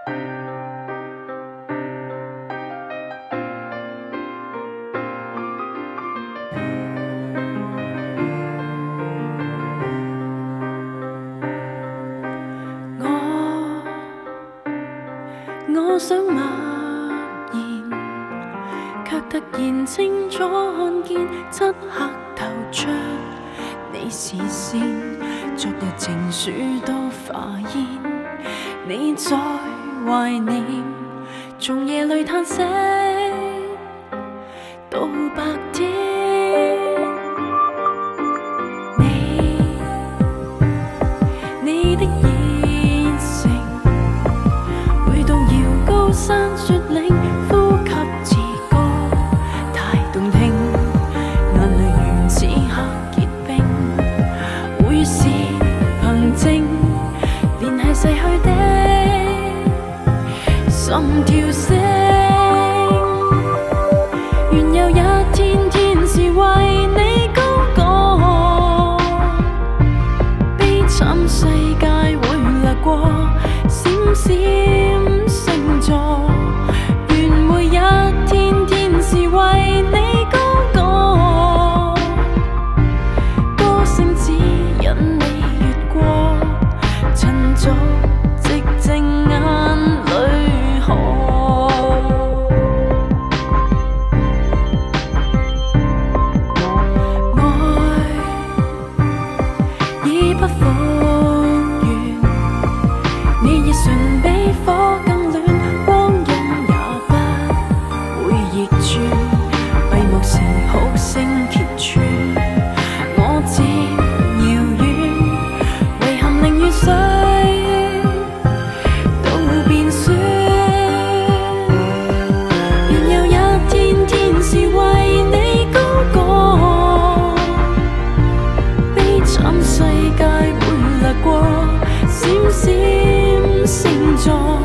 我想默然，卻突然清楚看見漆黑透出你視線，昨日情書都化煙，你在懷念，從夜裏嘆息到白天。你的熱誠回動搖高山雪嶺，呼吸似歌太動聽，眼淚如此刻結冰，會是憑證聯繫逝去的心跳聲。願有一天天是為你高歌，悲慘世界會掠過，閃閃星座。願每一天天是為你高歌，歌聲指引你越過塵俗寂靜眼淚河。已不復原，你熱唇比火更暖，光陰也不會逆轉，閉幕時好聲揭穿，我漸遙遠，遺憾令雨水都變酸。願有一天天是為你高歌，悲慘世界會掠過，閃閃星座。